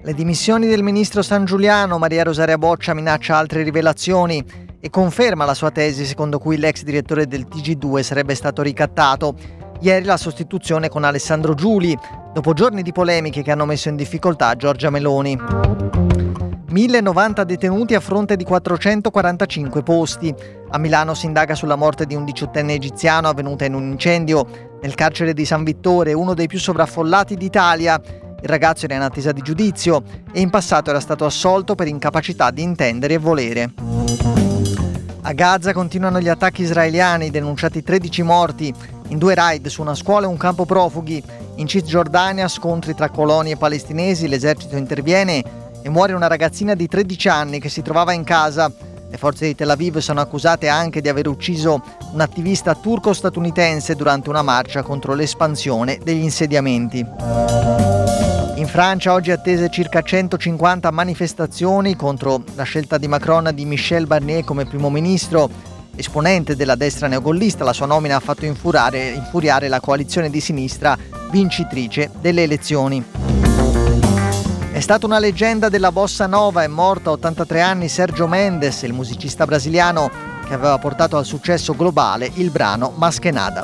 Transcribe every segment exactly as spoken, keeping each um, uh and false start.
Le dimissioni del ministro Sangiuliano, Maria Rosaria Boccia minaccia altre rivelazioni e conferma la sua tesi secondo cui l'ex direttore del T G due sarebbe stato ricattato. Ieri la sostituzione con Alessandro Giuli, dopo giorni di polemiche che hanno messo in difficoltà Giorgia Meloni. mille novanta detenuti a fronte di quattrocentoquarantacinque posti. A Milano si indaga sulla morte di un diciottenne egiziano avvenuta in un incendio nel carcere di San Vittore, uno dei più sovraffollati d'Italia. Il ragazzo era in attesa di giudizio e in passato era stato assolto per incapacità di intendere e volere. A Gaza continuano gli attacchi israeliani, denunciati tredici morti in due raid su una scuola e un campo profughi. In Cisgiordania scontri tra coloni e palestinesi, l'esercito interviene e muore una ragazzina di tredici anni che si trovava in casa. Le forze di Tel Aviv sono accusate anche di aver ucciso un attivista turco-statunitense durante una marcia contro l'espansione degli insediamenti. In Francia oggi attese circa centocinquanta manifestazioni contro la scelta di Macron di Michel Barnier come primo ministro. Esponente della destra neogollista, la sua nomina ha fatto infuriare, infuriare la coalizione di sinistra vincitrice delle elezioni. È stata una leggenda della bossa nova, è morto a ottantatré anni Sergio Mendes, il musicista brasiliano che aveva portato al successo globale il brano Mas que Nada.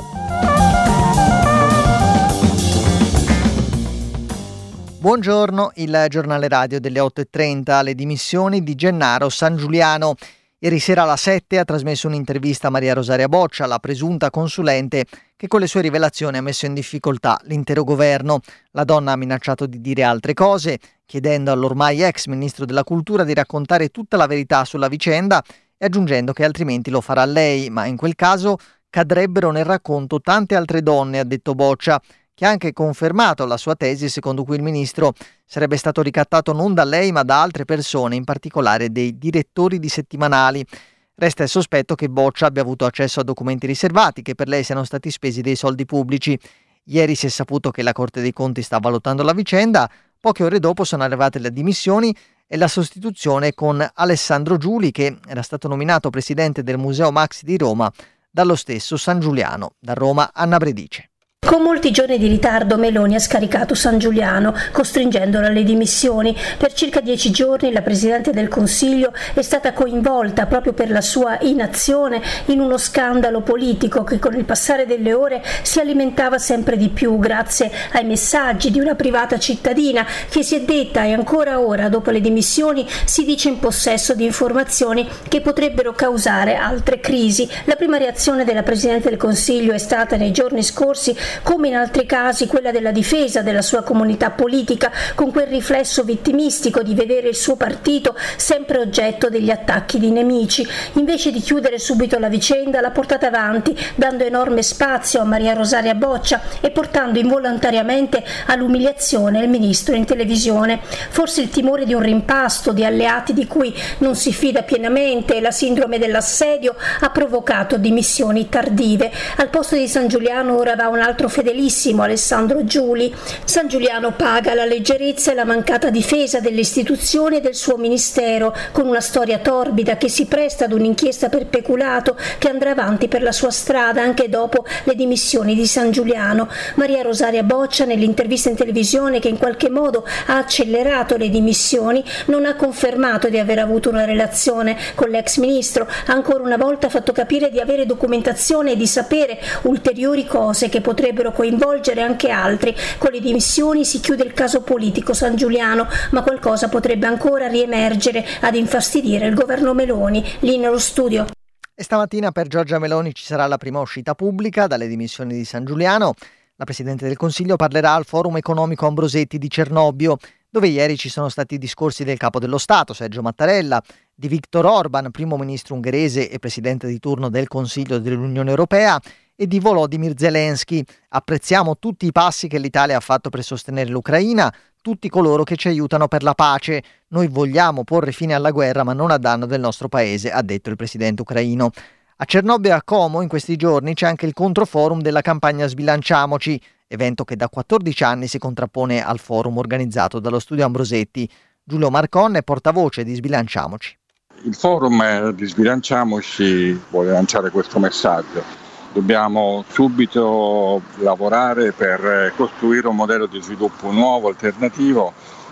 Buongiorno, il giornale radio delle otto e trenta, le dimissioni di Gennaro Sangiuliano. Ieri sera alla sette ha trasmesso un'intervista a Maria Rosaria Boccia, la presunta consulente che con le sue rivelazioni ha messo in difficoltà l'intero governo. La donna ha minacciato di dire altre cose, chiedendo all'ormai ex ministro della cultura di raccontare tutta la verità sulla vicenda e aggiungendo che altrimenti lo farà lei, ma in quel caso cadrebbero nel racconto tante altre donne, ha detto Boccia, che ha anche confermato la sua tesi secondo cui il ministro sarebbe stato ricattato non da lei ma da altre persone, in particolare dei direttori di settimanali. Resta il sospetto che Boccia abbia avuto accesso a documenti riservati, che per lei siano stati spesi dei soldi pubblici. Ieri si è saputo che la Corte dei Conti sta valutando la vicenda, poche ore dopo sono arrivate le dimissioni e la sostituzione con Alessandro Giuli, che era stato nominato presidente del Museo Maxi di Roma dallo stesso Sangiuliano. Da Roma, Anna Bredice. Con molti giorni di ritardo Meloni ha scaricato Sangiuliano, costringendolo alle dimissioni. Per circa dieci giorni la Presidente del Consiglio è stata coinvolta proprio per la sua inazione in uno scandalo politico che con il passare delle ore si alimentava sempre di più grazie ai messaggi di una privata cittadina che si è detta e ancora ora, dopo le dimissioni, si dice in possesso di informazioni che potrebbero causare altre crisi. La prima reazione della Presidente del Consiglio è stata nei giorni scorsi, come in altri casi, quella della difesa della sua comunità politica, con quel riflesso vittimistico di vedere il suo partito sempre oggetto degli attacchi di nemici. Invece di chiudere subito la vicenda, l'ha portata avanti, dando enorme spazio a Maria Rosaria Boccia e portando involontariamente all'umiliazione il ministro in televisione. Forse il timore di un rimpasto di alleati di cui non si fida pienamente e la sindrome dell'assedio ha provocato dimissioni tardive. Al posto di Sangiuliano ora va un altro fedelissimo, Alessandro Giuli. Sangiuliano paga la leggerezza e la mancata difesa delle istituzioni e del suo ministero, con una storia torbida che si presta ad un'inchiesta per peculato che andrà avanti per la sua strada anche dopo le dimissioni di Sangiuliano. Maria Rosaria Boccia, nell'intervista in televisione che in qualche modo ha accelerato le dimissioni, non ha confermato di aver avuto una relazione con l'ex ministro, ha ancora una volta fatto capire di avere documentazione e di sapere ulteriori cose che potrebbero coinvolgere anche altri. Con le dimissioni si chiude il caso politico Sangiuliano, ma qualcosa potrebbe ancora riemergere ad infastidire il governo Meloni. Lì nello studio. E stamattina per Giorgia Meloni ci sarà la prima uscita pubblica dalle dimissioni di Sangiuliano. La Presidente del Consiglio parlerà al Forum Economico Ambrosetti di Cernobbio, dove ieri ci sono stati discorsi del Capo dello Stato, Sergio Mattarella, di Viktor Orban, primo ministro ungherese e presidente di turno del Consiglio dell'Unione Europea, e di Volodymyr Zelensky. Apprezziamo tutti i passi che l'Italia ha fatto per sostenere l'Ucraina, tutti coloro che ci aiutano per la pace. Noi vogliamo porre fine alla guerra, ma non a danno del nostro paese, ha detto il presidente ucraino. A Cernobbio e a Como in questi giorni c'è anche il controforum della campagna Sbilanciamoci, evento che da quattordici anni si contrappone al forum organizzato dallo studio Ambrosetti. Giulio Marcon è portavoce di Sbilanciamoci. Il forum di Sbilanciamoci vuole lanciare questo messaggio. Dobbiamo subito lavorare per costruire un modello di sviluppo nuovo, alternativo,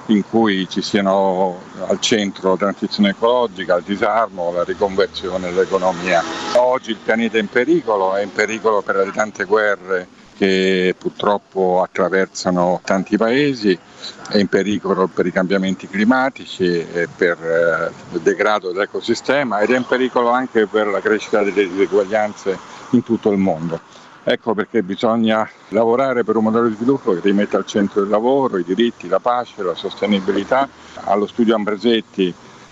in cui ci siano al centro la transizione ecologica, il disarmo, la riconversione dell'economia. Oggi il pianeta è in pericolo, è in pericolo per le tante guerre che purtroppo attraversano tanti paesi, è in pericolo per i cambiamenti climatici e per il degrado dell'ecosistema ed è in pericolo anche per la crescita delle diseguaglianze in tutto il mondo. Ecco perché bisogna lavorare per un modello di sviluppo che rimetta al centro il lavoro, i diritti, la pace, la sostenibilità. Allo studio Ambrosetti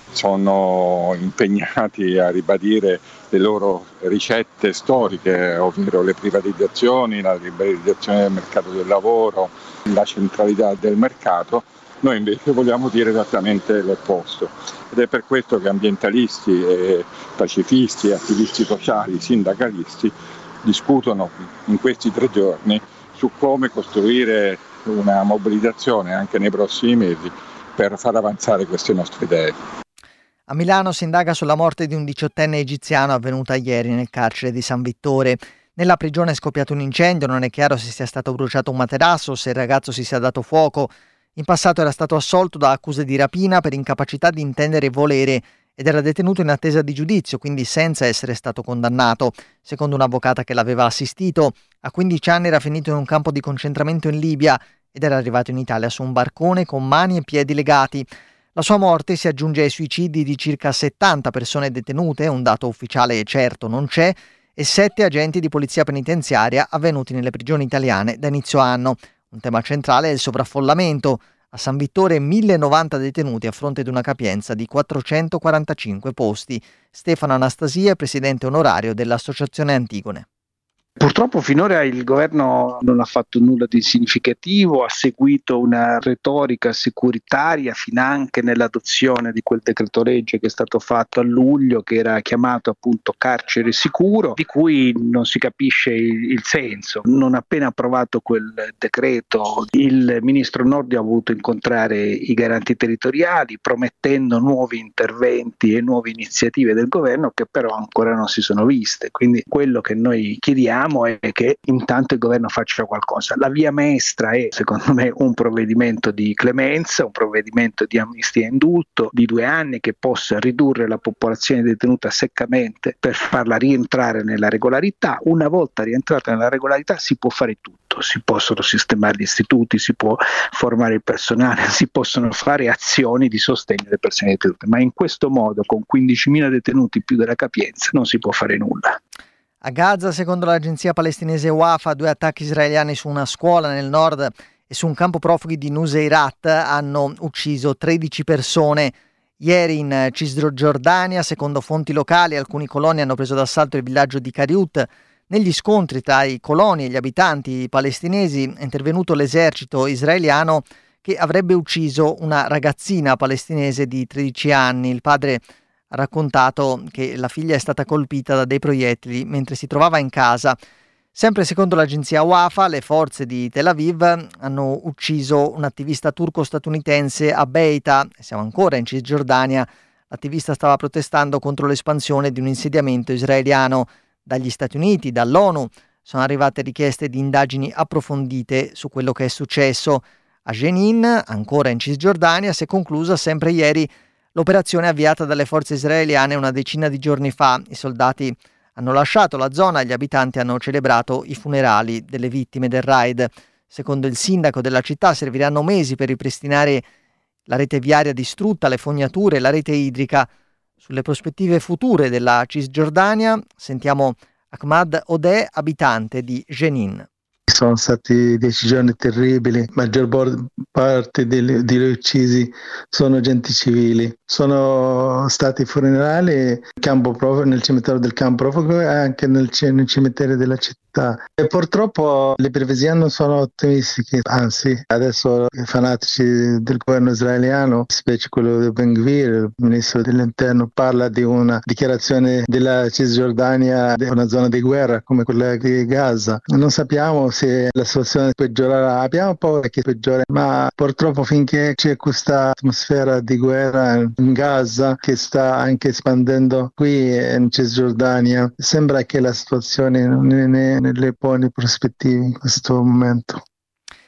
sono impegnati a ribadire le loro ricette storiche, ovvero le privatizzazioni, la liberalizzazione del mercato del lavoro, la centralità del mercato. Noi invece vogliamo dire esattamente l'opposto ed è per questo che ambientalisti, e pacifisti, attivisti sociali, sindacalisti discutono in questi tre giorni su come costruire una mobilitazione anche nei prossimi mesi per far avanzare queste nostre idee. A Milano si indaga sulla morte di un diciottenne egiziano avvenuta ieri nel carcere di San Vittore. Nella prigione è scoppiato un incendio, non è chiaro se sia stato bruciato un materasso o se il ragazzo si sia dato fuoco. In passato era stato assolto da accuse di rapina per incapacità di intendere e volere ed era detenuto in attesa di giudizio, quindi senza essere stato condannato. Secondo un'avvocata che l'aveva assistito, a quindici anni era finito in un campo di concentramento in Libia ed era arrivato in Italia su un barcone con mani e piedi legati. La sua morte si aggiunge ai suicidi di circa settanta persone detenute, un dato ufficiale certo non c'è, e sette agenti di polizia penitenziaria avvenuti nelle prigioni italiane da inizio anno. Un tema centrale è il sovraffollamento. A San Vittore mille e novanta detenuti a fronte di una capienza di quattrocentoquarantacinque posti. Stefano Anastasia, presidente onorario dell'Associazione Antigone. Purtroppo finora il governo non ha fatto nulla di significativo, ha seguito una retorica securitaria finanche nell'adozione di quel decreto legge che è stato fatto a luglio, che era chiamato appunto carcere sicuro, di cui non si capisce il, il senso. Non appena approvato quel decreto, il ministro Nordio ha voluto incontrare i garanti territoriali promettendo nuovi interventi e nuove iniziative del governo che però ancora non si sono viste. Quindi quello che noi chiediamo è che intanto il governo faccia qualcosa. La via maestra è, secondo me, un provvedimento di clemenza, un provvedimento di amnistia e indulto di due anni che possa ridurre la popolazione detenuta seccamente per farla rientrare nella regolarità. Una volta rientrata nella regolarità si può fare tutto, si possono sistemare gli istituti, si può formare il personale, si possono fare azioni di sostegno alle persone detenute, ma in questo modo con quindicimila detenuti più della capienza non si può fare nulla. A Gaza, secondo l'agenzia palestinese Wafa, due attacchi israeliani su una scuola nel nord e su un campo profughi di Nuseirat hanno ucciso tredici persone. Ieri in Cisgiordania, secondo fonti locali, alcuni coloni hanno preso d'assalto il villaggio di Kariut. Negli scontri tra i coloni e gli abitanti palestinesi è intervenuto l'esercito israeliano che avrebbe ucciso una ragazzina palestinese di tredici anni. Il padre ha raccontato che la figlia è stata colpita da dei proiettili mentre si trovava in casa. Sempre secondo l'agenzia Wafa, le forze di Tel Aviv hanno ucciso un attivista turco-statunitense a Beita. Siamo ancora in Cisgiordania. L'attivista stava protestando contro l'espansione di un insediamento israeliano. Dagli Stati Uniti, dall'ONU, sono arrivate richieste di indagini approfondite su quello che è successo. A Jenin, ancora in Cisgiordania, si è conclusa sempre ieri l'operazione avviata dalle forze israeliane una decina di giorni fa. I soldati hanno lasciato la zona e gli abitanti hanno celebrato i funerali delle vittime del raid. Secondo il sindaco della città serviranno mesi per ripristinare la rete viaria distrutta, le fognature e la rete idrica. Sulle prospettive future della Cisgiordania sentiamo Ahmad Odeh, abitante di Jenin. Sono stati dieci giorni terribili, maggior parte degli, degli uccisi sono agenti civili. Sono stati funerali campo profugo, nel cimitero del campo profugo e anche nel, nel cimitero della città. E purtroppo le previsioni non sono ottimistiche, anzi adesso i fanatici del governo israeliano, specie quello di Ben Gvir, il ministro dell'interno, parla di una dichiarazione della Cisgiordania di una zona di guerra come quella di Gaza. Non sappiamo se la situazione peggiorerà, abbiamo paura che peggiori, ma purtroppo finché c'è questa atmosfera di guerra in Gaza che sta anche espandendo qui in Cisgiordania, sembra che la situazione non è nelle buone prospettive in questo momento.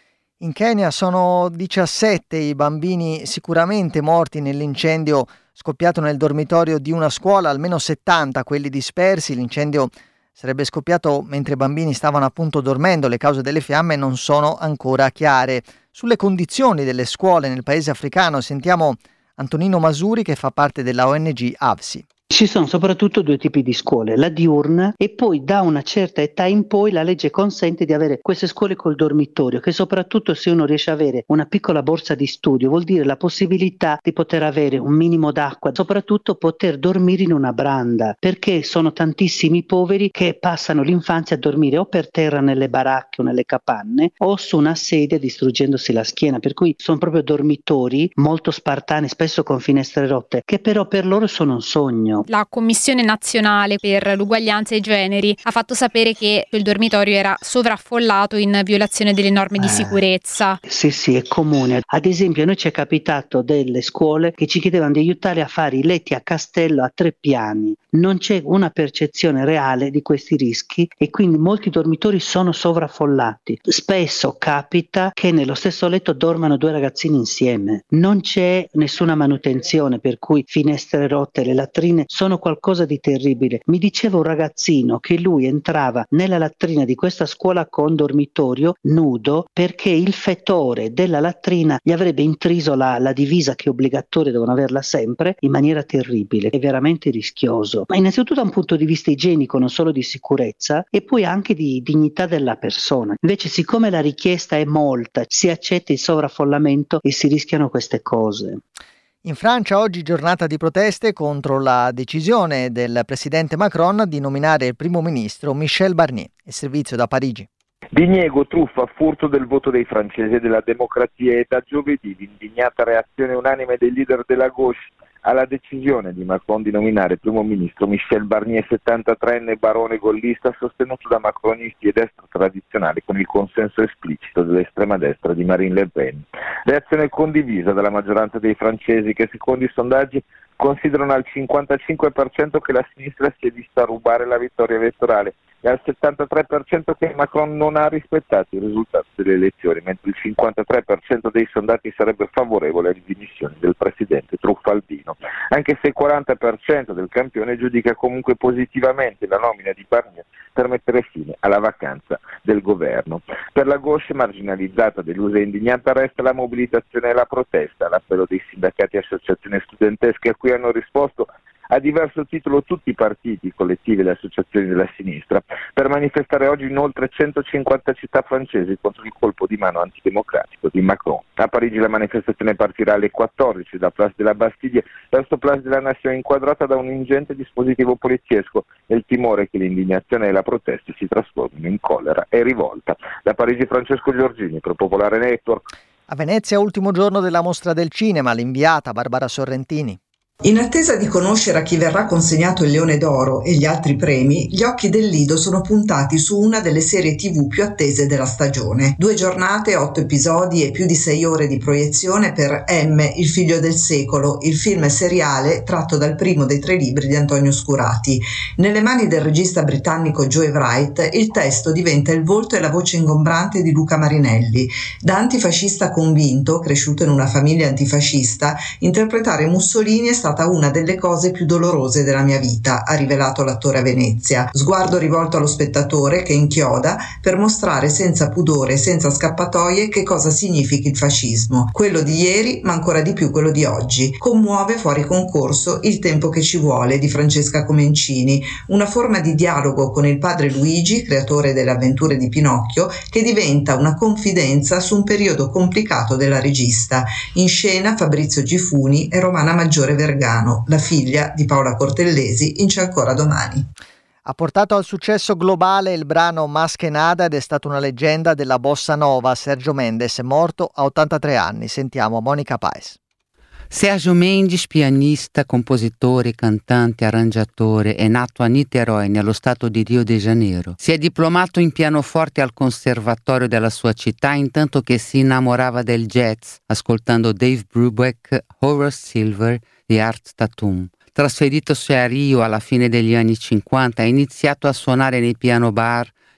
In Kenya sono diciassette i bambini sicuramente morti nell'incendio scoppiato nel dormitorio di una scuola, almeno settanta quelli dispersi. L'incendio sarebbe scoppiato mentre i bambini stavano appunto dormendo. Le cause delle fiamme non sono ancora chiare. Sulle condizioni delle scuole nel paese africano sentiamo Antonino Masuri, che fa parte della O N G A V S I. Ci sono soprattutto due tipi di scuole, la diurna e poi da una certa età in poi la legge consente di avere queste scuole col dormitorio, che soprattutto se uno riesce ad avere una piccola borsa di studio vuol dire la possibilità di poter avere un minimo d'acqua, soprattutto poter dormire in una branda, perché sono tantissimi poveri che passano l'infanzia a dormire o per terra nelle baracche o nelle capanne o su una sedia distruggendosi la schiena, per cui sono proprio dormitori molto spartani, spesso con finestre rotte, che però per loro sono un sogno. La Commissione Nazionale per l'Uguaglianza dei Generi ha fatto sapere che il dormitorio era sovraffollato in violazione delle norme di sicurezza. Eh, sì, sì, è comune. Ad esempio, a noi ci è capitato delle scuole che ci chiedevano di aiutare a fare i letti a castello a tre piani. Non c'è una percezione reale di questi rischi e quindi molti dormitori sono sovraffollati. Spesso capita che nello stesso letto dormano due ragazzini insieme. Non c'è nessuna manutenzione, per cui finestre rotte, le latrine sono qualcosa di terribile. Mi diceva un ragazzino che lui entrava nella latrina di questa scuola con dormitorio nudo perché il fetore della latrina gli avrebbe intriso la, la divisa, che è obbligatoria, devono averla sempre, in maniera terribile. È veramente rischioso. Ma innanzitutto da un punto di vista igienico, non solo di sicurezza, e poi anche di dignità della persona. Invece, siccome la richiesta è molta, si accetta il sovraffollamento e si rischiano queste cose. In Francia oggi giornata di proteste contro la decisione del presidente Macron di nominare il primo ministro Michel Barnier. Il servizio da Parigi. Diniego, truffa, furto del voto dei francesi e della democrazia, e da giovedì l'indignata reazione unanime dei leader della gauche alla decisione di Macron di nominare primo ministro Michel Barnier, settantatreenne barone gollista sostenuto da macronisti e destra tradizionali con il consenso esplicito dell'estrema destra di Marine Le Pen. Reazione condivisa dalla maggioranza dei francesi, che secondo i sondaggi considerano al cinquantacinque per cento che la sinistra si è vista rubare la vittoria elettorale e al settantatré per cento che Macron non ha rispettato i risultati delle elezioni, mentre il cinquantatré per cento dei sondati sarebbe favorevole alle dimissioni del presidente truffaldino, anche se il quaranta per cento del campione giudica comunque positivamente la nomina di Barnier per mettere fine alla vacanza del governo. Per la gauche marginalizzata, delusa e indignata, resta la mobilitazione e la protesta, l'appello dei sindacati e associazioni studentesche, a cui hanno risposto a diverso titolo tutti i partiti, collettivi e le associazioni della sinistra, per manifestare oggi in oltre centocinquanta città francesi contro il colpo di mano antidemocratico di Macron. A Parigi la manifestazione partirà alle quattordici da Place de la Bastille verso Place de la Nation, inquadrata da un ingente dispositivo poliziesco, e il timore che l'indignazione e la protesta si trasformino in collera e rivolta. Da Parigi Francesco Giorgini per Popolare Network. A Venezia, ultimo giorno della mostra del cinema, l'inviata Barbara Sorrentini. In attesa di conoscere a chi verrà consegnato il Leone d'Oro e gli altri premi, gli occhi del Lido sono puntati su una delle serie tivù più attese della stagione. Due giornate, otto episodi e più di sei ore di proiezione per M, il figlio del secolo, il film seriale tratto dal primo dei tre libri di Antonio Scurati. Nelle mani del regista britannico Joe Wright, il testo diventa il volto e la voce ingombrante di Luca Marinelli. Da antifascista convinto, cresciuto in una famiglia antifascista, interpretare Mussolini è stata una delle cose più dolorose della mia vita, ha rivelato l'attore a Venezia. Sguardo rivolto allo spettatore che inchioda per mostrare senza pudore e senza scappatoie che cosa significhi il fascismo. Quello di ieri, ma ancora di più quello di oggi. Commuove fuori concorso Il tempo che ci vuole di Francesca Comencini, una forma di dialogo con il padre Luigi, creatore delle avventure di Pinocchio, che diventa una confidenza su un periodo complicato della regista. In scena Fabrizio Gifuni e Romana Maggiore Vergara, la figlia di Paola Cortellesi, in C'è ancora domani. Ha portato al successo globale il brano Más que nada ed è stata una leggenda della bossa nova. Sergio Mendes è morto a ottantatré anni. Sentiamo Monica Paes. Sergio Mendes, pianista, compositore, cantante, arrangiatore, è nato a Niterói, nello stato di Rio de Janeiro. Si è diplomato in pianoforte al conservatorio della sua città, intanto che si innamorava del jazz, ascoltando Dave Brubeck, Horace Silver e Art Tatum. Trasferitosi a Rio alla fine degli anni cinquanta, ha iniziato a suonare nei piano bar,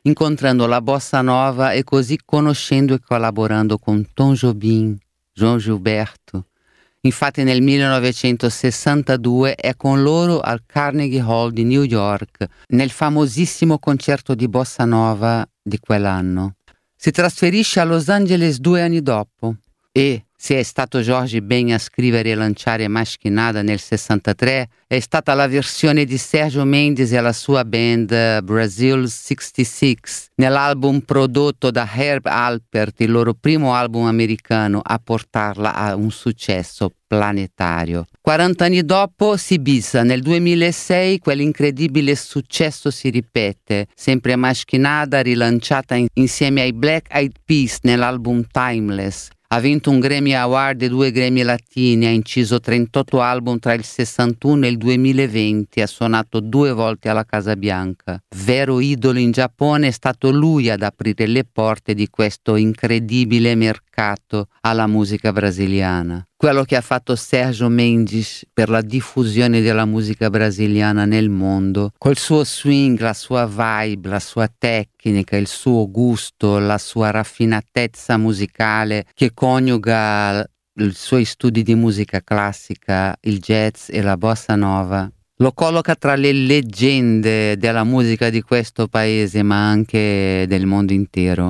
incontrando la bossa nova e così conoscendo e collaborando con Tom Jobim, João Gilberto. Infatti nel millenovecentosessantadue è con loro al Carnegie Hall di New York, nel famosissimo concerto di bossa nova di quell'anno. Si trasferisce a Los Angeles due anni dopo e, se è stato Jorge Ben a scrivere e lanciare Mais Que Nada nel sessantatré, è stata la versione di Sergio Mendes e la sua band Brazil sessantasei nell'album prodotto da Herb Alpert, il loro primo album americano, a portarla a un successo planetario. quaranta anni dopo si bisa, nel duemilasei quell'incredibile successo si ripete, sempre Mais Que Nada rilanciata in- insieme ai Black Eyed Peas nell'album Timeless. Ha vinto un Grammy Award e due Grammy Latini, ha inciso trentotto album tra il sessantuno e il duemilaventi, ha suonato due volte alla Casa Bianca. Vero idolo in Giappone, è stato lui ad aprire le porte di questo incredibile mercato alla musica brasiliana. Quello che ha fatto Sergio Mendes per la diffusione della musica brasiliana nel mondo, col suo swing, la sua vibe, la sua tecnica, il suo gusto, la sua raffinatezza musicale che coniuga i suoi studi di musica classica, il jazz e la bossa nova. Lo colloca tra le leggende della musica di questo paese, ma anche del mondo intero.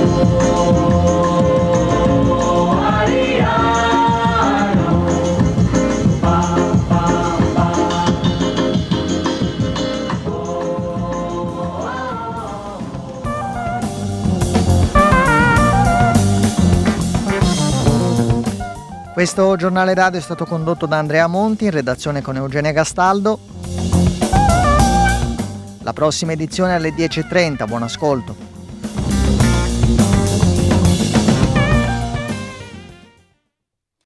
Questo giornale radio è stato condotto da Andrea Monti, in redazione con Eugenia Gastaldo. La prossima edizione alle dieci e trenta, buon ascolto.